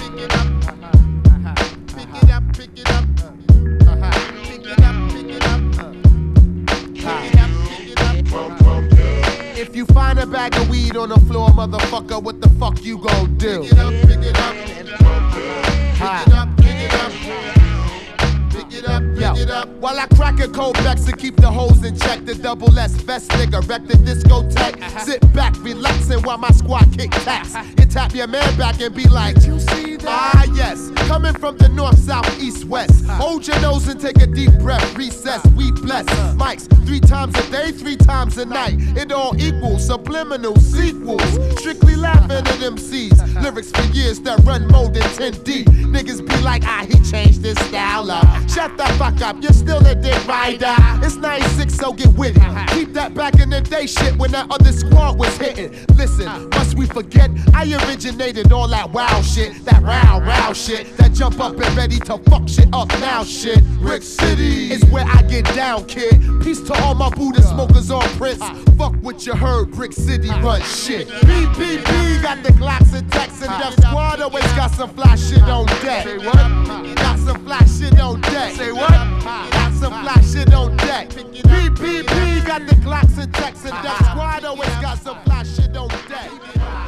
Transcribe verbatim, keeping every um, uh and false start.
pick it up. Pick it up, pick it up. Pick it up, pick it up. Pick it up, pick it up. If you find a bag of weed on the floor, motherfucker, what the fuck you gon' do? Pick it up, pick it up. Pick it up, pick it up. Pick it up, pick it up. While I crack a cold Bex to keep the hoes in check, the double S vest nigga wreck the discotheque. Uh-huh. Sit back, relaxing while my squad kick taps. You tap your man back and be like, did you see that? Ah yes, coming from the north, south, east, west. Uh-huh. Hold your nose and take a deep breath. Recess, we bless. Uh-huh. Mics three times a day, three times a night. It all equals subliminal sequels. Strictly laughing at M Cs. Uh-huh. Lyrics for years that run more than ten deep. Niggas be like, ah, he changed his style up. Shut the fuck up, you're still a dick rider. It's ninety-six, so get with it. Keep that back in the day shit when that other squad was hitting. Listen, must we forget? I originated all that wow shit, that row, row shit, that jump up and ready to fuck shit up now shit. Brick City is where I get down, kid. Peace to all my Buddha smokers on Prince. Fuck what you heard, Brick City run shit. B P B got the Glocks and Tex and Def Squad always got some fly shit on deck. Say what? Got some fly shit on deck. Say what? Got some fly shit on deck. B P B got the Glocks and Tex and Def Squad always got some fly shit on deck.